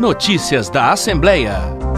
Notícias da Assembleia.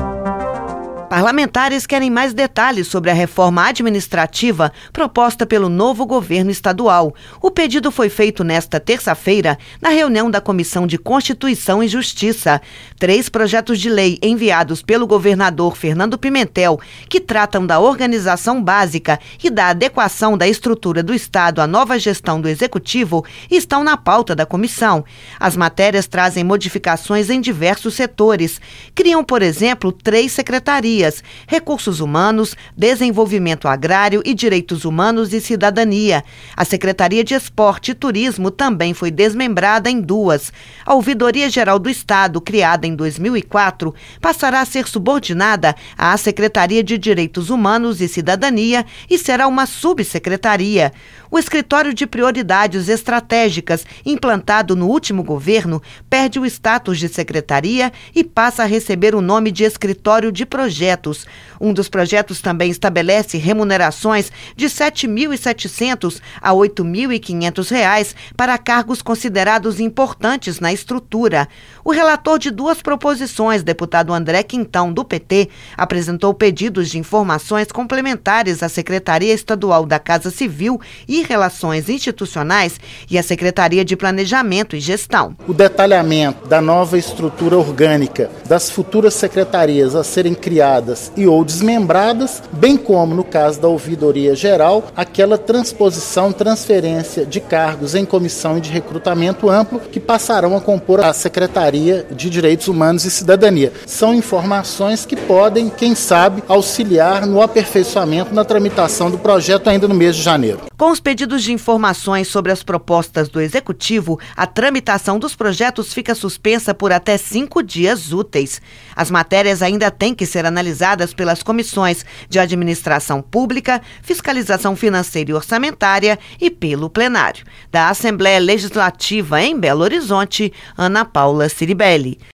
Parlamentares querem mais detalhes sobre a reforma administrativa proposta pelo novo governo estadual. O pedido foi feito nesta terça-feira, na reunião da Comissão de Constituição e Justiça. 3 projetos de lei enviados pelo governador Fernando Pimentel, que tratam da organização básica e da adequação da estrutura do Estado à nova gestão do Executivo, estão na pauta da comissão. As matérias trazem modificações em diversos setores. Criam, por exemplo, 3 secretarias: Recursos Humanos, Desenvolvimento Agrário e Direitos Humanos e Cidadania. A Secretaria de Esporte e Turismo também foi desmembrada em 2. A Ouvidoria Geral do Estado, criada em 2004, passará a ser subordinada à Secretaria de Direitos Humanos e Cidadania e será uma subsecretaria. O Escritório de Prioridades Estratégicas, implantado no último governo, perde o status de secretaria e passa a receber o nome de Escritório de Projetos. Um dos projetos também estabelece remunerações de R$ 7.700 a R$ 8.500 para cargos considerados importantes na estrutura. O relator de 2 proposições, deputado André Quintão, do PT, apresentou pedidos de informações complementares à Secretaria Estadual da Casa Civil e Relações Institucionais e à Secretaria de Planejamento e Gestão. O detalhamento da nova estrutura orgânica das futuras secretarias a serem criadas e ou desmembradas, bem como, no caso da Ouvidoria Geral, aquela transferência de cargos em comissão e de recrutamento amplo que passarão a compor a Secretaria de Direitos Humanos e Cidadania. São informações que podem, quem sabe, auxiliar no aperfeiçoamento na tramitação do projeto ainda no mês de janeiro. Com os pedidos de informações sobre as propostas do Executivo, a tramitação dos projetos fica suspensa por até 5 dias úteis. As matérias ainda têm que ser analisadas pelas comissões de Administração Pública, Fiscalização Financeira e Orçamentária e pelo plenário. Da Assembleia Legislativa em Belo Horizonte, Ana Paula Ciribelli.